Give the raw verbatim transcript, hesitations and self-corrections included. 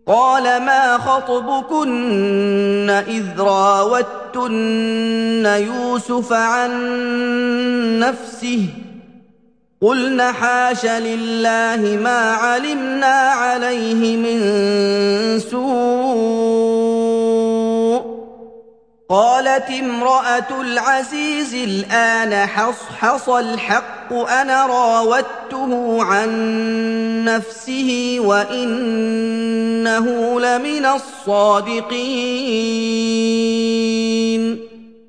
قَالَ مَا خَطْبُكُنَّ إِذْ رَاوَدتُّنَّ يُوسُفَ عَن نَّفْسِهِ ۚ قُلْنَ حَاشَ لِلَّهِ مَا عَلِمْنَا عَلَيْهِ مِن سُوءٍ ۚ قَالَتِ امْرَأَتُ الْعَزِيزِ الْآنَ حَصْحَصَ الْحَقُّ أَنَا رَاوَدتُّهُ عَن نَّفْسِهِ وَإِنَّهُ لَمِنَ الصَّادِقِينَ